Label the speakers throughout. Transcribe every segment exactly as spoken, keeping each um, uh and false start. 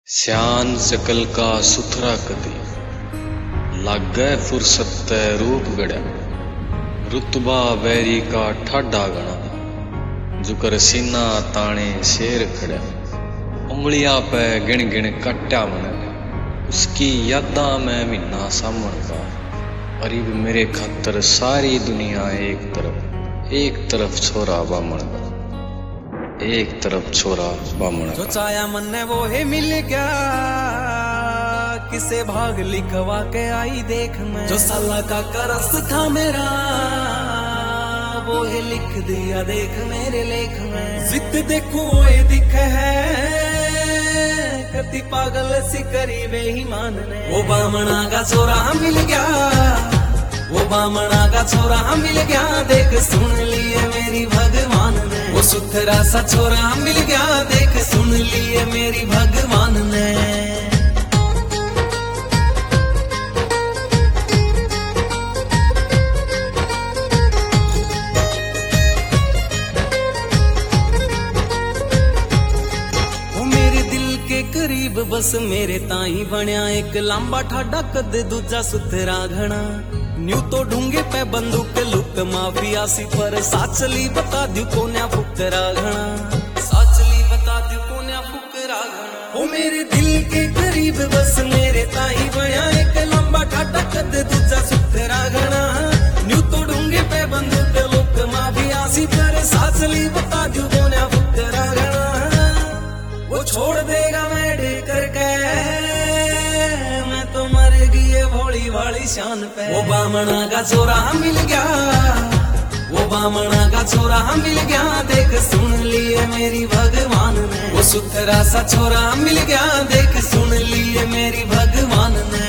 Speaker 1: श्यान सकल का सुथरा कदी लागै फुरसत तै रूप गढ़ा रुतबा वैरी का ठाडा गणा जुकर सीना ताणे शेर खड़ा उंगलियां पे गिण गिण कट्या मन उसकी यादा में महीना सामण का अरीब मेरे खातर सारी दुनिया एक तरफ एक तरफ छोरा बामण का एक तरफ छोरा बामण
Speaker 2: जो चाया मन ने वो ही मिल गया किसे भाग लिखवा के आई देख मैं जो साला का करस था मेरा वो ही लिख दिया देख मेरे लेख में जिद देखो ये दिख है कति पागल सी करी बेईमान ने वो बामणा का छोरा मिल गया वो बामणा का छोरा मिल गया देख सुन लिए मेरी भगवान ने वो सुथरा सा छोरा मिल गया देख सुन लिए मेरी भगवान ने वो मेरे दिल के करीब बस मेरे ताई बनया एक लंबा ठाडा कद दूजा सुथरा घना न्यू तो ढूंगे पे बंदूक लुक माफिया सी पर साचली बता दू कोन्या फुकरा घना साचली बता दू कोन्या फुकरा घना ओ मेरे दिल के करीब बस मेरे ताई बया एक लंबा ठाडा कद दूजा सुथरा घना न्यू तो ढूंगे पे बंदूक लुक माफिया सी पर साचली बता दू कोन्या फुकरा घना वो छोड़ देगा मैं करके भोली वाली शान पे वो बामणा का छोरा मिल गया वो बामणा का छोरा मिल गया देख सुन लिए मेरी भगवान ने वो सुथरा सा छोरा मिल गया देख सुन लिए मेरी भगवान ने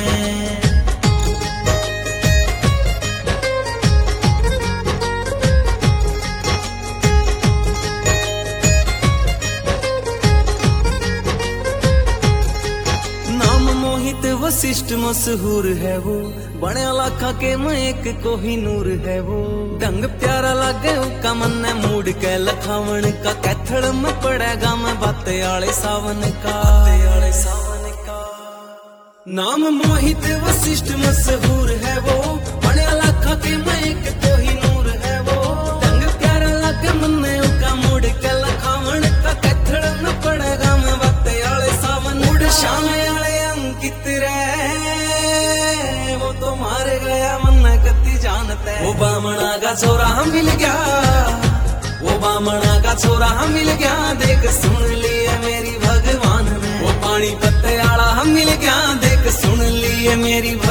Speaker 2: वशिष्ठ मशहूर है वो बड़े लाखा के मैं एक कोही नूर है वो ढंग प्यारा लागे उका मन ने मूड के लखावन का कैथड़ में पड़ेगा मैं बाते आले सावन का आले सावन का नाम मोहित वशिष्ठ मशहूर है वो बड़े लाखा के मैं एक कोही नूर है वो ढंग प्यारा लागे मन ने उका मूड के लखावन का कैथड़ में पड़ेगा मैं बाते आले सावन मूड शाम आले अंकित रे वो तो मार गया मन कति जानते वो बामणा का छोरा मिल गया वो बामणा का छोरा मिल गया देख सुन लिए मेरी भगवान ने वो पानी पत्ते आला मिल गया देख सुन लिए मेरी